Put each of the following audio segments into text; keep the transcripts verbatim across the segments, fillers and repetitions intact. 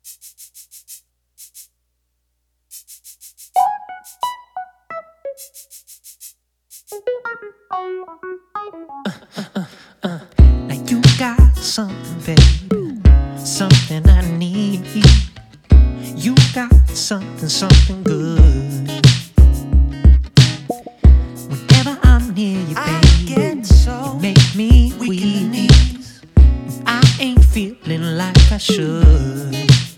Now you got something, baby, something I need. You got something, something good. Whenever I'm near you, baby, I get so you make me weak in the weak. knees. I ain't feeling like I should.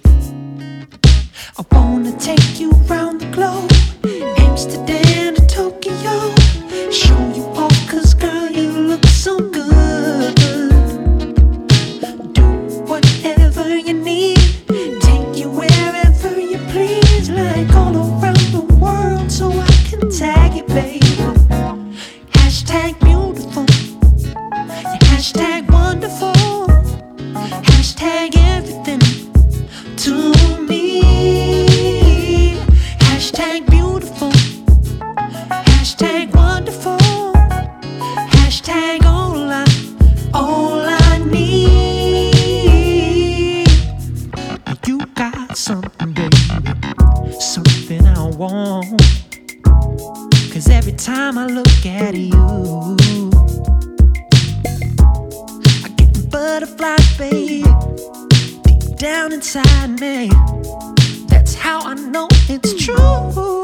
I wanna take you round the globe, Amsterdam to Tokyo, show you off, 'cause girl, you look so good. Do whatever you need, take you wherever you please, like all around the world, so I can tag you, baby. Hashtag beautiful, hashtag wonderful, hashtag everything to me. Hashtag beautiful, hashtag wonderful, hashtag all I, all I need. You got something, baby, something I want, 'cause every time I look at you, I get butterflies, baby, deep down inside me. That's how I know it's true.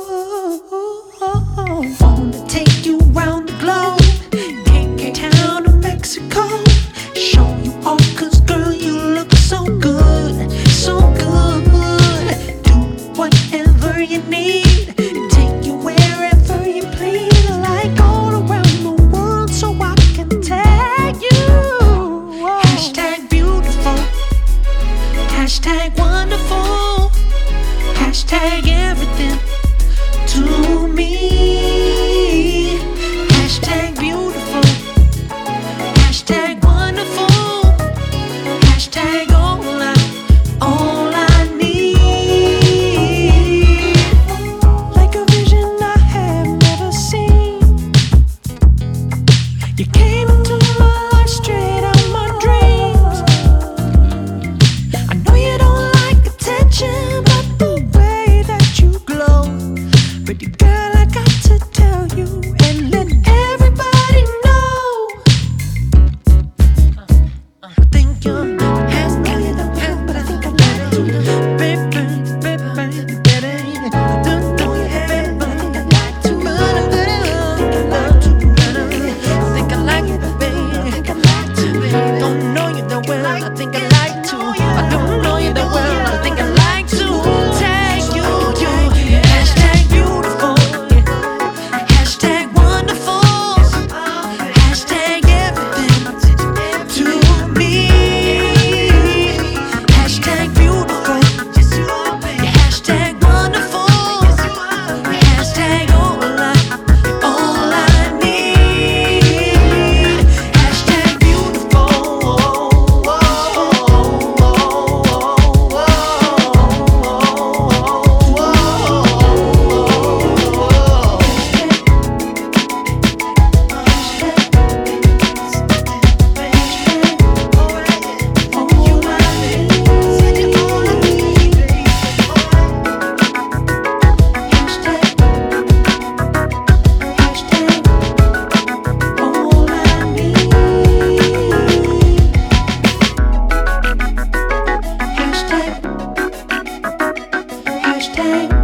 Wanna take you round the globe, Cape Town to Mexico, show you off, 'cause girl, you look so good, so good. Do whatever you need, take you wherever you please, like all around the world, so I can tag you. Hashtag beautiful, hashtag wonderful, hashtag everything to me. Hashtag beautiful, hashtag wonderful, hashtag all I, all I need. Like a vision I have never seen, you came into my life straight out my dreams. I know you don't like attention, but the way that you glow, pretty girl, I got to tell you and let everybody know. I think you're handsome, you don't have, but I think I like to. Baby, baby, baby, don't know you, baby, but I think I like to. But I think I like to. I think I like it, baby. I think I like to. Don't know you that well, I think I like to. I don't know you that well, I think I like to. Tag you, you. Hashtag beautiful, hashtag wonderful, hashtag everything to me. Hashtag beautiful, hashtag wonderful, hashtag all I, all I need. Hashtag beautiful. Hashtag